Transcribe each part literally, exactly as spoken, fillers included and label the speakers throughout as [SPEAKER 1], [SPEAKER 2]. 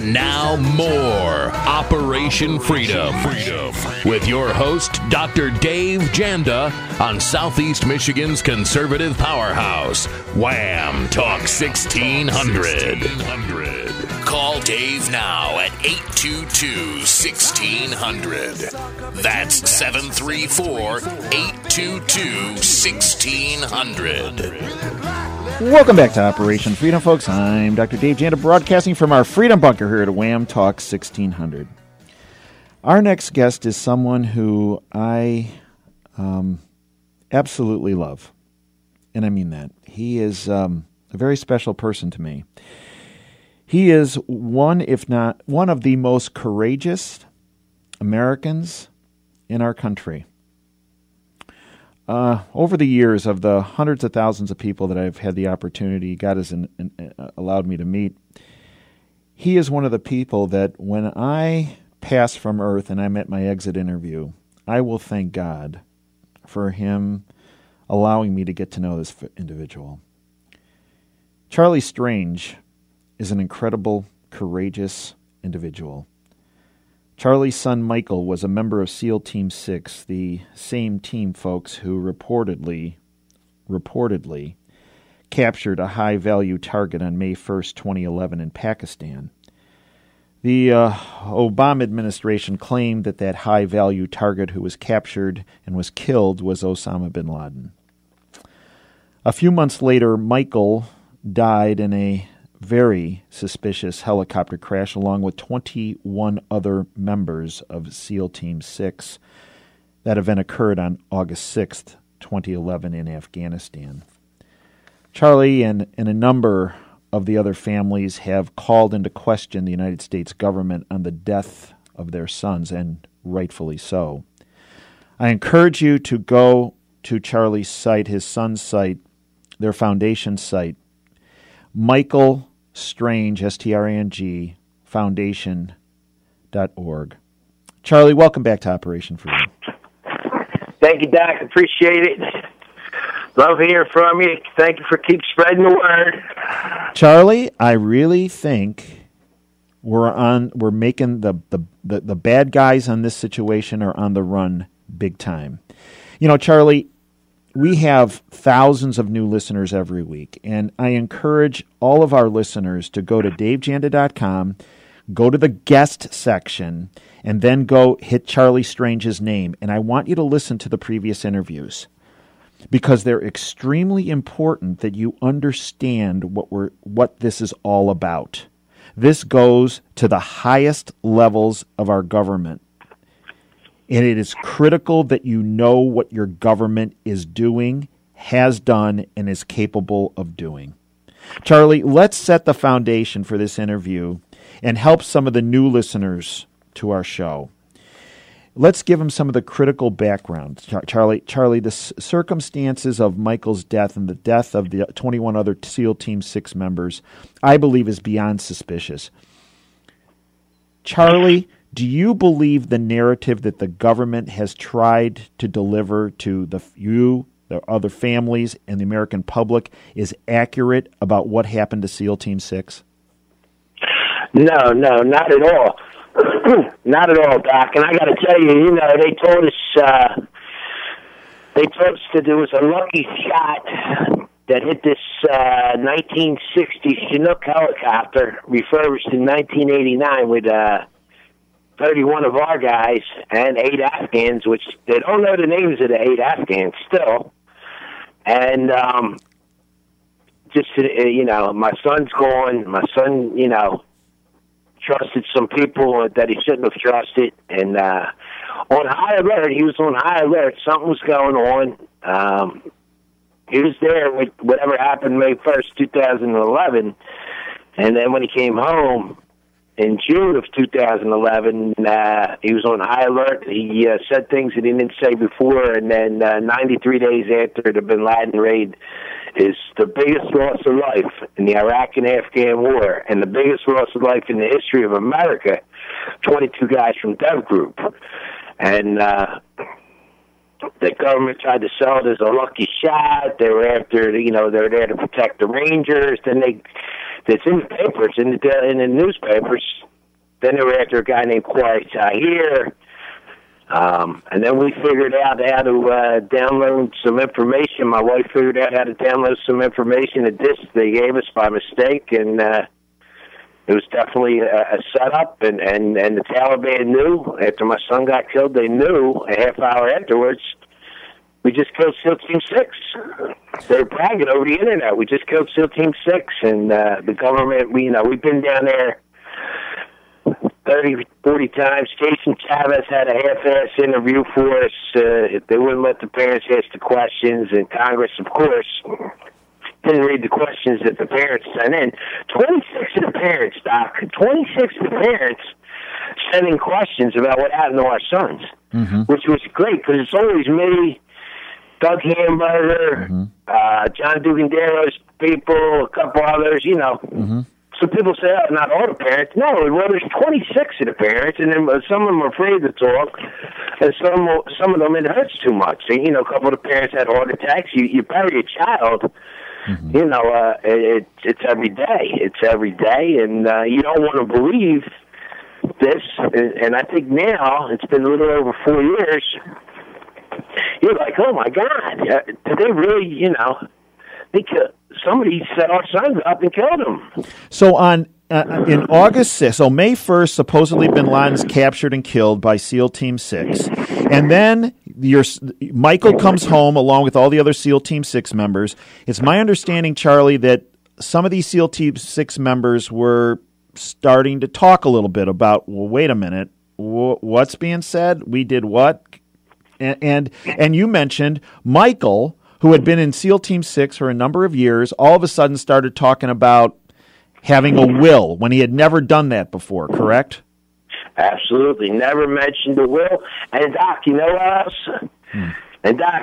[SPEAKER 1] Now more Operation Freedom. Freedom. With your host, Doctor Dave Janda, on Southeast Michigan's conservative powerhouse, Wham Talk sixteen hundred. Call Dave now at eight two two, one six zero zero. That's seven three four, eight two two, one six zero zero.
[SPEAKER 2] Welcome back to Operation Freedom, folks. I'm Doctor Dave Janda, broadcasting from our Freedom Bunker here at Wham Talk sixteen hundred. Our next guest is someone who I um, absolutely love, and I mean that. He is um, a very special person to me. He is one, if not one of the most courageous Americans in our country. Uh, over the years, of the hundreds of thousands of people that I've had the opportunity, God has in, in, uh, allowed me to meet, he is one of the people that when I pass from earth and I'm at my exit interview, I will thank God for him allowing me to get to know this individual. Charlie Strange is an incredible, courageous individual. Charlie's son Michael was a member of SEAL Team six, the same team, folks, who reportedly, reportedly captured a high-value target on May first, twenty eleven in Pakistan. The uh, Obama administration claimed that that high-value target who was captured and was killed was Osama bin Laden. A few months later, Michael died in a very suspicious helicopter crash along with twenty-one other members of SEAL Team six. That event occurred on August sixth, twenty eleven in Afghanistan. Charlie and, and a number of the other families have called into question the United States government on the death of their sons, and rightfully so. I encourage you to go to Charlie's site, his son's site, their foundation site, Michael Strange, S T R A N G, foundation dot org. Charlie, welcome back to Operation Freedom.
[SPEAKER 3] Thank you, Doc. Appreciate it. Love hearing from you. Thank you for keep spreading the word.
[SPEAKER 2] Charlie, I really think we're on. We're making the the, the, the bad guys on this situation are on the run big time. You know, Charlie, we have thousands of new listeners every week, and I encourage all of our listeners to go to dave janda dot com, go to the guest section, and then go hit Charlie Strange's name. And I want you to listen to the previous interviews because they're extremely important that you understand what we're what this is all about. This goes to the highest levels of our government. And it is critical that you know what your government is doing, has done, and is capable of doing. Charlie, let's set the foundation for this interview and help some of the new listeners to our show. Let's give them some of the critical background. Charlie, Charlie, the circumstances of Michael's death and the death of the twenty-one other SEAL Team six members, I believe, is beyond suspicious. Charlie, do you believe the narrative that the government has tried to deliver to the you, the other families, and the American public is accurate about what happened to SEAL Team six?
[SPEAKER 3] No, no, not at all. Not at all, Doc. And I got to tell you, you know, they told us, uh, they told us that there was a lucky shot that hit this uh, nineteen sixty Chinook helicopter, refurbished in nineteen eighty-nine with uh, thirty-one of our guys and eight Afghans, which they don't know the names of the eight Afghans still. And um, just, uh, you know, my son's gone. My son, you know, trusted some people that he shouldn't have trusted. And uh, on high alert, he was on high alert. Something was going on. Um, he was there with whatever happened May first, two thousand eleven. And then when he came home in June of two thousand eleven, uh, he was on high alert. He uh, said things that he didn't say before. And then uh, ninety-three days after the bin Laden raid is the biggest loss of life in the Iraq and Afghan war, and the biggest loss of life in the history of America, twenty-two guys from Dev Group. And uh, the government tried to sell it as a lucky shot. They were after, you know, they were there to protect the Rangers. Then they, it's in the papers, in the, in the newspapers, then they were after a guy named Corey Tahir. Um, and then we figured out how to uh, download some information. My wife figured out how to download some information, a disc they gave us by mistake, and uh, it was definitely a, a setup. And, and, and the Taliban knew, after my son got killed, they knew a half hour afterwards, we just killed SEAL Team six. They were bragging over the internet. We just killed SEAL Team six, and uh, the government, we, you know, we've been down there thirty, forty times. Jason Chavez had a half-ass interview for us. Uh, they wouldn't let the parents ask the questions, and Congress, of course, didn't read the questions that the parents sent in. twenty-six of the parents, Doc, twenty-six of the parents sending questions about what happened to our sons, mm-hmm. which was great, because it's always me, Doug Hamburger, mm-hmm. uh, John Dugandero's people, a couple others, you know. Mm-hmm. So people say, oh, not all the parents. No, well, there's twenty-six of the parents, and then some of them are afraid to talk, and some some of them, it hurts too much. And, you know, a couple of the parents had heart attacks. You, you bury a child, mm-hmm. you know, uh, it, it's every day. It's every day, and uh, you don't want to believe this. And, and I think now, it's been a little over four years, you're like, oh, my God, uh, did they really, you know, they killed, somebody set our sons up and killed them.
[SPEAKER 2] So on uh, in August sixth, so May first, supposedly bin Laden's captured and killed by SEAL Team six. And then your Michael comes home along with all the other SEAL Team six members. It's my understanding, Charlie, that some of these SEAL Team six members were starting to talk a little bit about, well, wait a minute, what's being said? We did what? And, and, and you mentioned Michael, who had been in SEAL Team six for a number of years, all of a sudden started talking about having a will when he had never done that before, correct?
[SPEAKER 3] Absolutely. Never mentioned a will. And, Doc, you know what else? Hmm. And, Doc,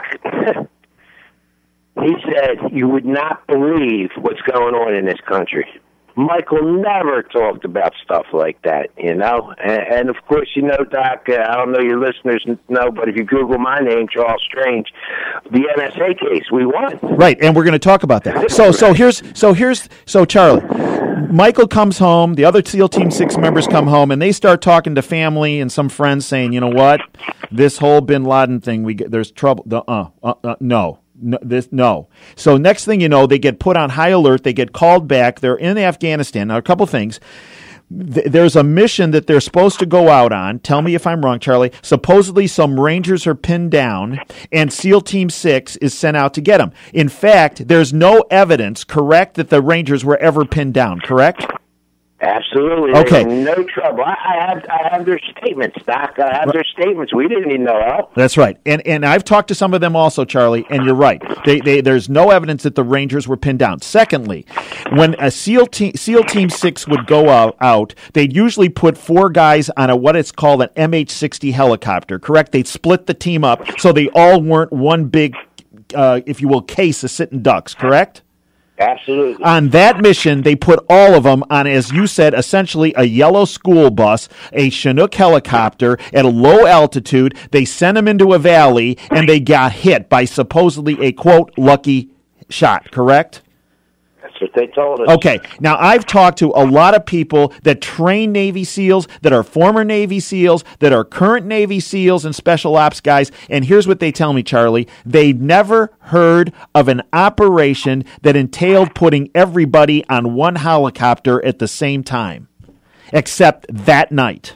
[SPEAKER 3] he said, you would not believe what's going on in this country. Michael never talked about stuff like that, you know. And, and of course, you know, Doc, uh, I don't know your listeners know, but if you Google my name, Charles Strange, the N S A case, we won.
[SPEAKER 2] Right, and we're going to talk about that. So, so here's, so here's, so Charlie, Michael comes home, the other SEAL Team six members come home, and they start talking to family and some friends, saying, you know what, this whole bin Laden thing, we get, there's trouble. Uh, uh, uh, no. No, this, no. So next thing you know, they get put on high alert. They get called back. They're in Afghanistan. Now, a couple things. Th- there's a mission that they're supposed to go out on. Tell me if I'm wrong, Charlie. Supposedly some Rangers are pinned down, and SEAL Team six is sent out to get them. In fact, there's no evidence, correct, that the Rangers were ever pinned down, correct?
[SPEAKER 3] Absolutely.
[SPEAKER 2] Okay.
[SPEAKER 3] No trouble. I, I have I have their statements, Doc. I have their statements. We didn't even know how.
[SPEAKER 2] That's right. And and I've talked to some of them also, Charlie, and you're right. They, they, there's no evidence that the Rangers were pinned down. Secondly, when a SEAL team, SEAL Team six would go out, out, they'd usually put four guys on a what it's called an M H sixty helicopter, correct? They'd split the team up so they all weren't one big, uh, if you will, case of sitting ducks, correct?
[SPEAKER 3] Absolutely.
[SPEAKER 2] On that mission, they put all of them on, as you said, essentially a yellow school bus, a Chinook helicopter at a low altitude. They sent them into a valley, and they got hit by supposedly a, quote, lucky shot, correct?
[SPEAKER 3] That's what they told us.
[SPEAKER 2] Okay. Now, I've talked to a lot of people that train Navy SEALs, that are former Navy SEALs, that are current Navy SEALs and Special Ops guys, and here's what they tell me, Charlie. They never heard of an operation that entailed putting everybody on one helicopter at the same time, except that night.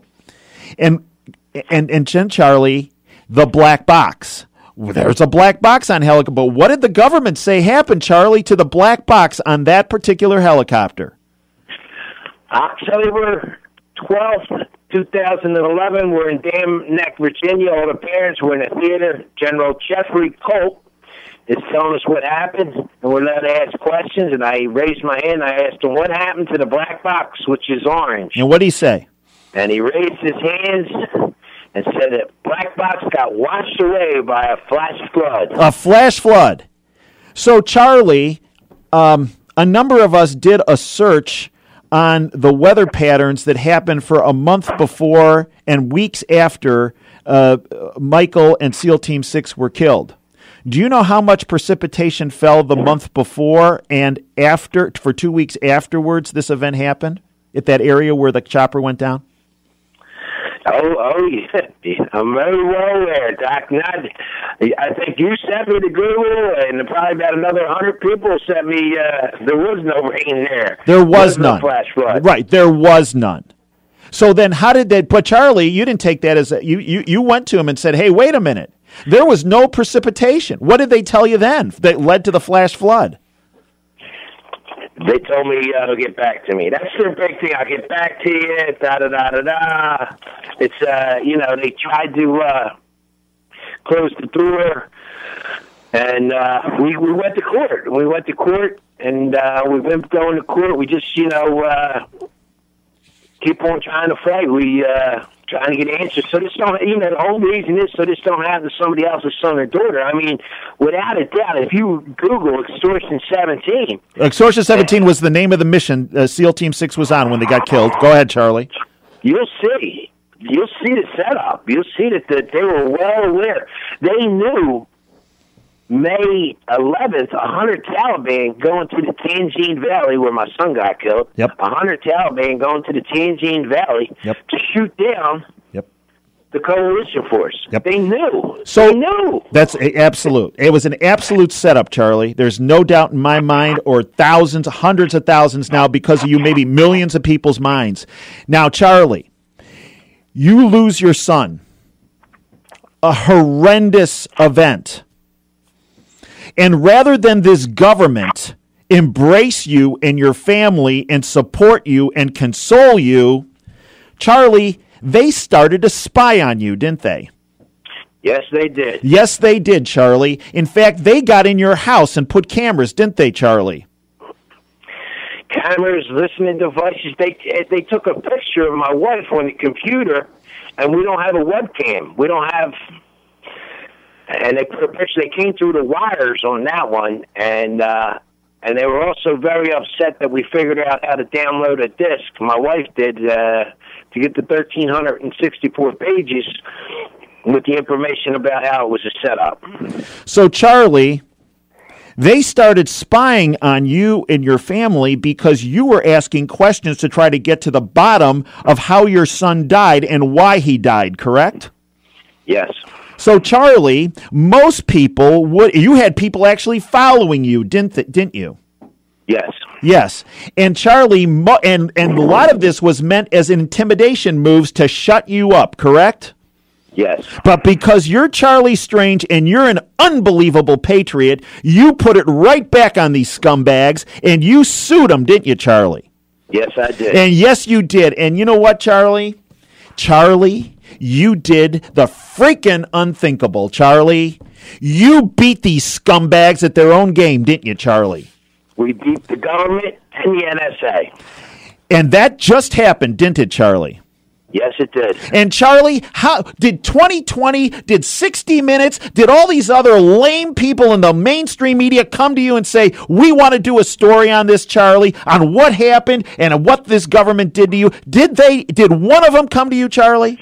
[SPEAKER 2] And, and, and Jen, Charlie, the black box. There's a black box on helicopter. But what did the government say happened, Charlie, to the black box on that particular helicopter?
[SPEAKER 3] October twelfth, twenty eleven, we're in Dam Neck, Virginia. All the parents were in a theater. General Jeffrey Colt is telling us what happened, and we're allowed to ask questions. And I raised my hand. I asked him, what happened to the black box, which is orange?
[SPEAKER 2] And what did he say?
[SPEAKER 3] And he raised his hands and said that black box got washed away by a flash flood.
[SPEAKER 2] A flash flood. So, Charlie, um, a number of us did a search on the weather patterns that happened for a month before and weeks after uh, Michael and SEAL Team six were killed. Do you know how much precipitation fell the month before and after, for two weeks afterwards this event happened? at that area where the chopper went down?
[SPEAKER 3] Oh, oh, yeah. I'm very well aware, Doc. Not, I think you sent me to Google, and probably about another hundred people sent me. Uh, there was no rain there.
[SPEAKER 2] There was,
[SPEAKER 3] there was
[SPEAKER 2] none.
[SPEAKER 3] No flash flood.
[SPEAKER 2] Right, there was none. So then, how did that? But Charlie, you didn't take that as a, you. You you went to him and said, "Hey, wait a minute. There was no precipitation. What did they tell you then that led to the flash flood?"
[SPEAKER 3] They told me uh, they'll get back to me. That's their big thing. I'll get back to you. Da da da da da. It's uh, you know, they tried to uh, close the door, and uh, we we went to court. We went to court, and uh, we've been going to court. We just you know uh, keep on trying to fight. We uh, trying to get answers. So this don't, you know, the whole reason is so this don't happen to somebody else's son or daughter. I mean, without a doubt, if you Google Extortion seventeen.
[SPEAKER 2] Extortion seventeen was the name of the mission uh, SEAL Team six was on when they got killed. Go ahead, Charlie.
[SPEAKER 3] You'll see. You'll see the setup. You'll see that the, they were well aware. They knew May eleventh, a hundred Taliban going to the Tanjin Valley where my son got killed.
[SPEAKER 2] Yep.
[SPEAKER 3] A hundred Taliban going to the Tanjin Valley
[SPEAKER 2] yep.
[SPEAKER 3] to shoot down
[SPEAKER 2] yep.
[SPEAKER 3] the coalition force.
[SPEAKER 2] Yep.
[SPEAKER 3] They knew.
[SPEAKER 2] So
[SPEAKER 3] they knew.
[SPEAKER 2] That's a, absolute. It was an absolute setup, Charlie. There's no doubt in my mind, or thousands, hundreds of thousands now because of you, maybe millions of people's minds. Now, Charlie, you lose your son. A horrendous event. And rather than this government embrace you and your family and support you and console you, Charlie, they started to spy on you, didn't they?
[SPEAKER 3] Yes, they did.
[SPEAKER 2] Yes, they did, Charlie. In fact, they got in your house and put cameras, didn't they, Charlie?
[SPEAKER 3] Cameras, listening devices. They they took a picture of my wife on the computer, and we don't have a webcam. We don't have... And they put a picture. They came through the wires on that one, and uh, and they were also very upset that we figured out how to download a disc. My wife did uh, to get the thirteen sixty-four pages with the information about how it was a setup.
[SPEAKER 2] So, Charlie, they started spying on you and your family because you were asking questions to try to get to the bottom of how your son died and why he died. Correct?
[SPEAKER 3] Yes.
[SPEAKER 2] So, Charlie, most people would. You had people actually following you, didn't th- didn't you?
[SPEAKER 3] Yes.
[SPEAKER 2] Yes. And Charlie, mo- and and a lot of this was meant as intimidation moves to shut you up. Correct?
[SPEAKER 3] Yes.
[SPEAKER 2] But because you're Charlie Strange and you're an unbelievable patriot, you put it right back on these scumbags and you sued them, didn't you, Charlie?
[SPEAKER 3] Yes, I did.
[SPEAKER 2] And yes, you did. And you know what, Charlie? Charlie, you did the freaking unthinkable, Charlie. You beat these scumbags at their own game, didn't you, Charlie?
[SPEAKER 3] We beat the government and the N S A.
[SPEAKER 2] And that just happened, didn't it, Charlie?
[SPEAKER 3] Yes, it did.
[SPEAKER 2] And Charlie, how did twenty twenty, did sixty minutes, did all these other lame people in the mainstream media come to you and say, we want to do a story on this, Charlie, on what happened and what this government did to you? Did they, did one of them come to you, Charlie?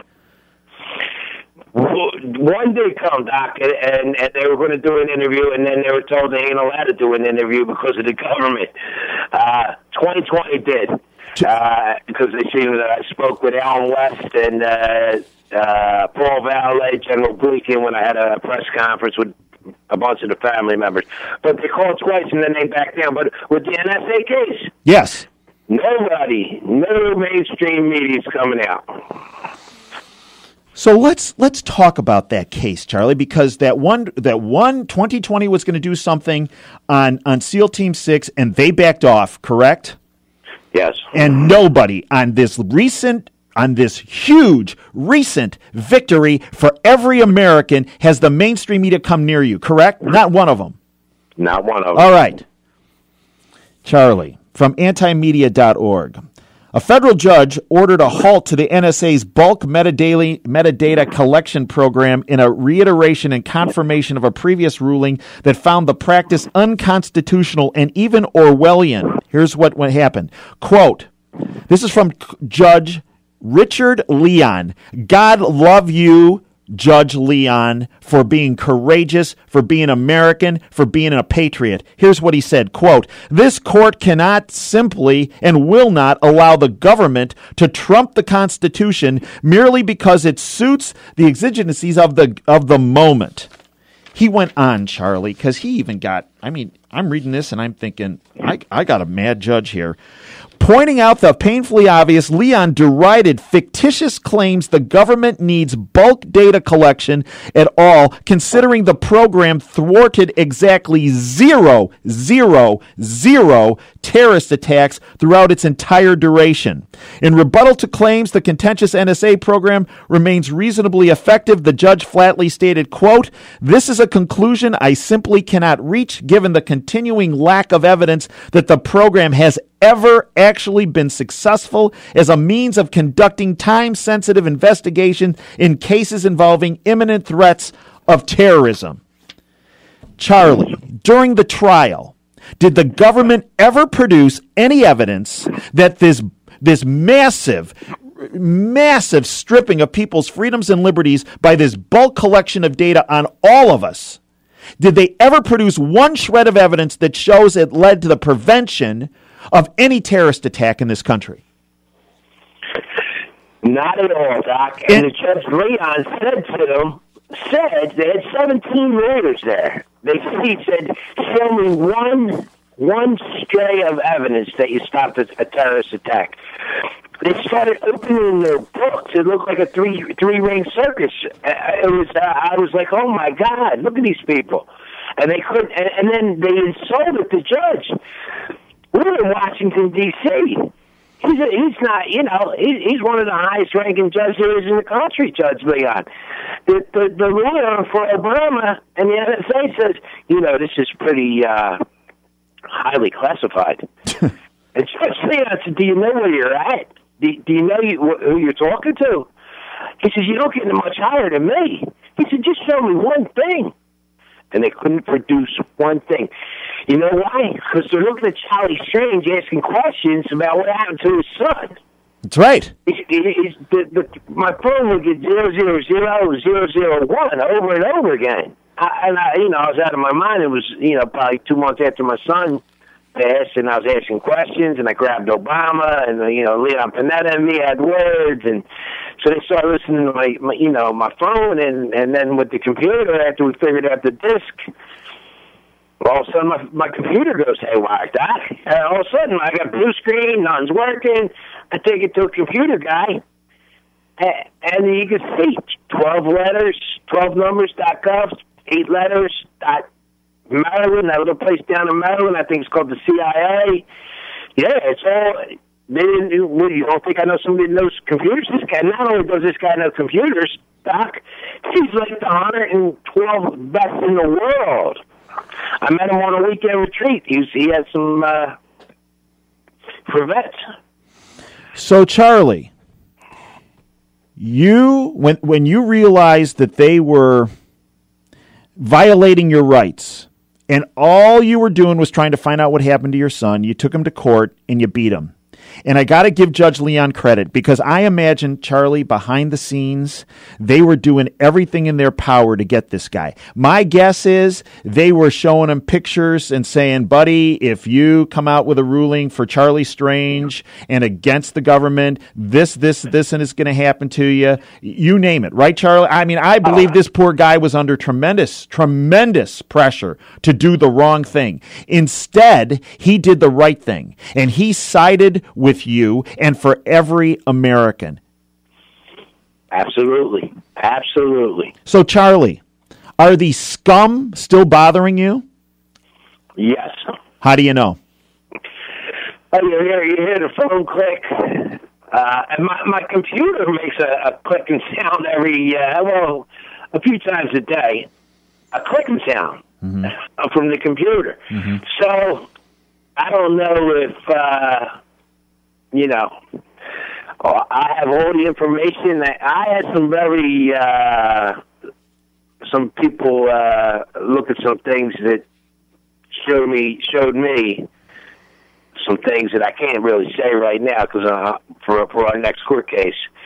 [SPEAKER 3] One did come, Doc, and, and they were going to do an interview, and then they were told they ain't allowed to do an interview because of the government. Uh, twenty twenty did. Uh, because they see that I spoke with Alan West and uh, uh, Paul Valet, General Gleeson, when I had a press conference with a bunch of the family members. But they called twice and then they backed down. But with the N S A case,
[SPEAKER 2] yes,
[SPEAKER 3] nobody, no mainstream media is coming out.
[SPEAKER 2] So let's let's talk about that case, Charlie, because that one that one twenty twenty was going to do something on on SEAL Team six, and they backed off. Correct?
[SPEAKER 3] Yes.
[SPEAKER 2] And nobody on this recent, on this huge recent victory for every American has the mainstream media come near you, correct? Not one of them.
[SPEAKER 3] Not one of them.
[SPEAKER 2] All right. Charlie, from anti media dot org. A federal judge ordered a halt to the N S A's bulk metadata, metadata collection program in a reiteration and confirmation of a previous ruling that found the practice unconstitutional and even Orwellian. Here's what, what happened. Quote, this is from Judge Richard Leon. God love you, Judge Leon for being courageous, for being American, for being a patriot. Here's what he said, quote, "This court cannot simply and will not allow the government to trump the Constitution merely because it suits the exigencies of the of the moment." He went on, Charlie, because he even got, I mean, I'm reading this and I'm thinking, I, I got a mad judge here. Pointing out the painfully obvious, Leon derided fictitious claims the government needs bulk data collection at all, considering the program thwarted exactly zero, zero, zero terrorist attacks throughout its entire duration. In rebuttal to claims the contentious N S A program remains reasonably effective, the judge flatly stated, quote, "This is a conclusion I simply cannot reach given the continuing lack of evidence that the program has ever actually been successful as a means of conducting time-sensitive investigation in cases involving imminent threats of terrorism." Charlie, during the trial, did the government ever produce any evidence that this this massive, massive stripping of people's freedoms and liberties by this bulk collection of data on all of us, did they ever produce one shred of evidence that shows it led to the prevention of any terrorist attack in this country?
[SPEAKER 3] Not at all, Doc. And, and the Judge Leon said to them, said they had seventeen lawyers there. They he said, "Show me one one stray of evidence that you stopped a, a terrorist attack." They started opening their books. It looked like a three three ring circus. It was. Uh, I was like, "Oh my God! Look at these people!" And they couldn't. And, and then they insulted the judge. We're in Washington D C He's a, he's not. You know, he, he's one of the highest ranking judges in the country, Judge Leon. The the, the lawyer for Obama and the N S A says, "You know, this is pretty uh, highly classified." And Judge Leon said, "Do you know where you're at? Do, do you know you, who you're talking to?" He says, "You don't get much higher than me." He said, "Just show me one thing." And they couldn't produce one thing. You know why? Because they're looking at Charlie Strange asking questions about what happened to his son.
[SPEAKER 2] That's right.
[SPEAKER 3] He's, he's, the, the, my phone would get zero zero zero zero zero one over and over again. I, and I, you know, I was out of my mind. It was, you know, probably two months after my son passed, and I was asking questions, and I grabbed Obama, and you know, Leon Panetta and me had words, and so they started listening to my, my you know, my phone, and and then with the computer, after we figured out the disc, all of a sudden my my computer goes haywire, Doc. And all of a sudden I got blue screen, nothing's working. I take it to a computer guy, and, and you can see twelve letters, twelve numbers, dot gov, eight letters, dot Maryland, that little place down in Maryland, I think it's called the C I A. Yeah, it's all. They didn't. You don't think I know somebody that knows computers? This guy, not only does this guy know computers, Doc, he's like the one hundred twelfth best in the world. I met him on a weekend retreat. He was, he had some uh, crevettes.
[SPEAKER 2] So, Charlie, you when when you realized that they were violating your rights, and all you were doing was trying to find out what happened to your son, you took him to court and you beat him. And I got to give Judge Leon credit, because I imagine, Charlie, behind the scenes, they were doing everything in their power to get this guy. My guess is they were showing him pictures and saying, buddy, if you come out with a ruling for Charlie Strange and against the government, this, this, this, and it's going to happen to you. You name it. Right, Charlie? I mean, I believe this poor guy was under tremendous, tremendous pressure to do the wrong thing. Instead, he did the right thing, and he sided with with you and for every American.
[SPEAKER 3] Absolutely. Absolutely.
[SPEAKER 2] So, Charlie, are the scum still bothering you?
[SPEAKER 3] Yes.
[SPEAKER 2] How do you know?
[SPEAKER 3] Oh, you hear, you hear the phone click. Uh, and my, my computer makes a, a clicking sound every, uh, well, a few times a day. A clicking sound mm-hmm. from the computer. Mm-hmm. So, I don't know if... Uh, You know, I have all the information. That I had some very, uh, some people uh, look at some things that showed me, showed me some things that I can't really say right now because uh, for for our next court case.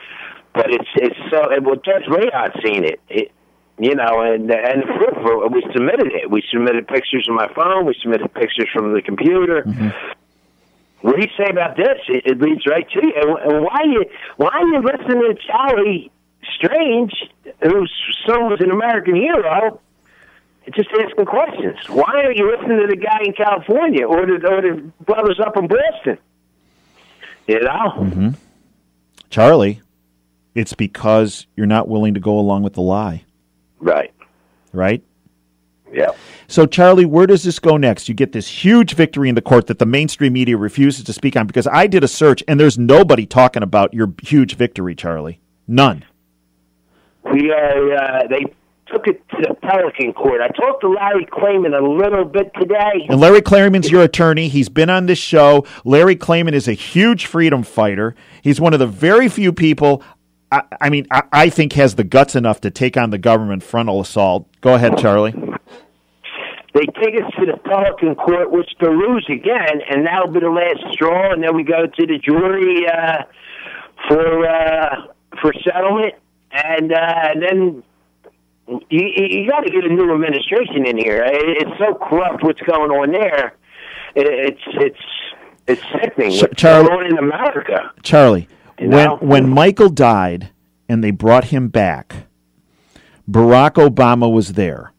[SPEAKER 3] but it's it's so. Well, Judge Leon seen it. it You know, and and the proof, we submitted it. We submitted pictures on my phone. We submitted pictures from the computer. Mm-hmm. What do you say about this? It, it leads right to you. And, and why you why are you listening to Charlie Strange, who's someone was an American hero, just asking questions? Why are you listening to the guy in California or the, or the brothers up in Boston? You know,
[SPEAKER 2] mm-hmm. Charlie, it's because you're not willing to go along with the lie.
[SPEAKER 3] Right.
[SPEAKER 2] Right?
[SPEAKER 3] Yeah.
[SPEAKER 2] So, Charlie, where does this go next? You get this huge victory in the court that the mainstream media refuses to speak on, because I did a search, and there's nobody talking about your huge victory, Charlie. None.
[SPEAKER 3] We are, uh, they took it to the Pelican Court. I talked to Larry Klayman a little bit today.
[SPEAKER 2] And Larry Klayman's your attorney. He's been on this show. Larry Klayman is a huge freedom fighter. He's one of the very few people I, I mean, I, I think has the guts enough to take on the government frontal assault. Go ahead, Charlie.
[SPEAKER 3] They take us to the Pelican Court, which they lose again, and that'll be the last straw, and then we go to the jury uh, for uh, for settlement, and, uh, and then you, you got to get a new administration in here. It's so corrupt what's going on there. It's it's it's sickening what's
[SPEAKER 2] Charlie,
[SPEAKER 3] going on in America.
[SPEAKER 2] Charlie.
[SPEAKER 3] You
[SPEAKER 2] When
[SPEAKER 3] know?
[SPEAKER 2] when Michael died and they brought him back, Barack Obama was there.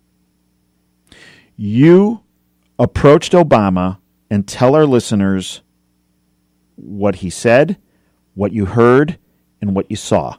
[SPEAKER 2] You approached Obama and tell our listeners what he said, what you heard, and what you saw.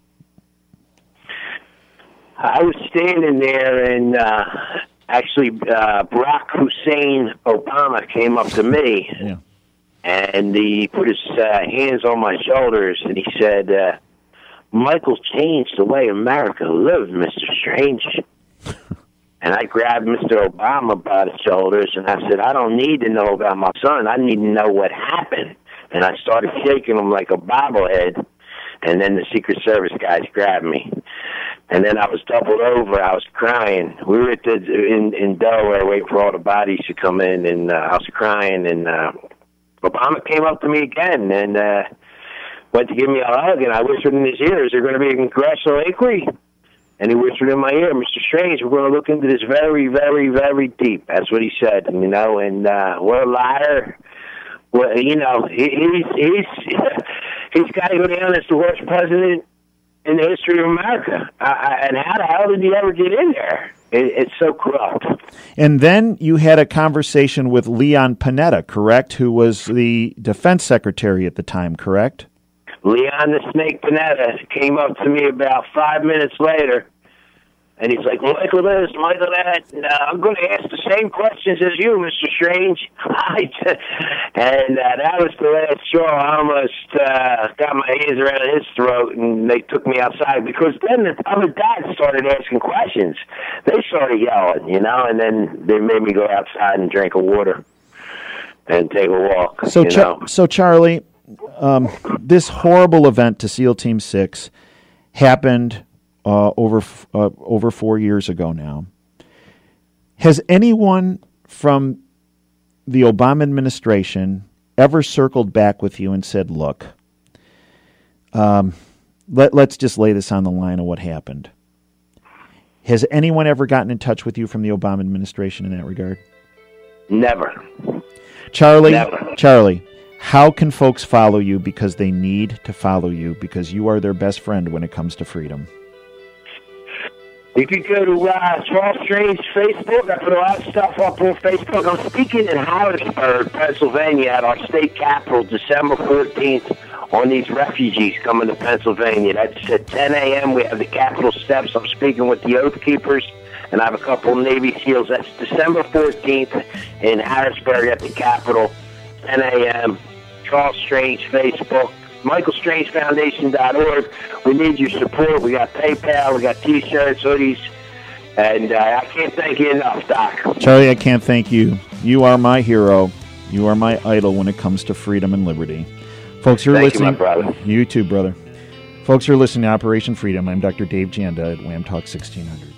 [SPEAKER 3] I was standing there, and uh, actually uh, Barack Hussein Obama came up to me.
[SPEAKER 2] Yeah. And
[SPEAKER 3] he put his uh, hands on my shoulders, and he said, uh, Michael changed the way America lived, Mister Strange. And I grabbed Mister Obama by the shoulders, and I said, I don't need to know about my son. I need to know what happened. And I started shaking him like a bobblehead, and then the Secret Service guys grabbed me. And then I was doubled over. I was crying. We were at the, in, in Delaware waiting for all the bodies to come in, and uh, I was crying, and uh, Obama came up to me again and uh, went to give me a hug, and I whispered in his ear, is there going to be a congressional inquiry? And he whispered in my ear, Mister Strange, we're going to look into this very, very, very deep. That's what he said, you know, and uh, what a liar. Well, you know, he, he's he's he's got to go down as the worst president in the history of America. Uh, and how the hell did he ever get in there? It, it's so corrupt.
[SPEAKER 2] And then you had a conversation with Leon Panetta, correct, who was the defense secretary at the time, correct?
[SPEAKER 3] Leon the Snake Panetta came up to me about five minutes later, and he's like, Michael this, Michael that. And, uh, I'm going to ask the same questions as you, Mister Strange. and uh, that was the last straw. I almost uh, got my hands around his throat, and they took me outside, because then the other guys started asking questions. They started yelling, you know, and then they made me go outside and drink a water and take a walk.
[SPEAKER 2] So,
[SPEAKER 3] you
[SPEAKER 2] Char-
[SPEAKER 3] know?
[SPEAKER 2] so Charlie, um, this horrible event to SEAL Team Six happened uh, over f- uh, over four years ago now. Has anyone from the Obama administration ever circled back with you and said, "Look, um, let, let's just lay this on the line of what happened"? Has anyone ever gotten in touch with you from the Obama administration in that regard?
[SPEAKER 3] Never.
[SPEAKER 2] Charlie,
[SPEAKER 3] Never.
[SPEAKER 2] Charlie, how can folks follow you, because they need to follow you, because you are their best friend when it comes to freedom?
[SPEAKER 3] You could go to uh, Charles Strange Facebook. I put a lot of stuff up on Facebook. I'm speaking in Harrisburg, Pennsylvania, at our state capitol, December fourteenth, on these refugees coming to Pennsylvania. That's at ten a.m. We have the Capitol steps. I'm speaking with the Oath Keepers, and I have a couple of Navy SEALs. That's December fourteenth in Harrisburg at the Capitol, ten a.m. Charles Strange Facebook. Michael Strange Foundation dot org. We need your support. We got PayPal, we got T-shirts, hoodies, and uh, I can't thank you enough, Doc.
[SPEAKER 2] Charlie, I can't thank you. You are my hero. You are my idol when it comes to freedom and liberty. Folks, you're
[SPEAKER 3] thank
[SPEAKER 2] listening.
[SPEAKER 3] You, my brother.
[SPEAKER 2] You too, brother. Folks, you're listening to Operation Freedom. I'm Doctor Dave Janda at Wham Talk sixteen hundred.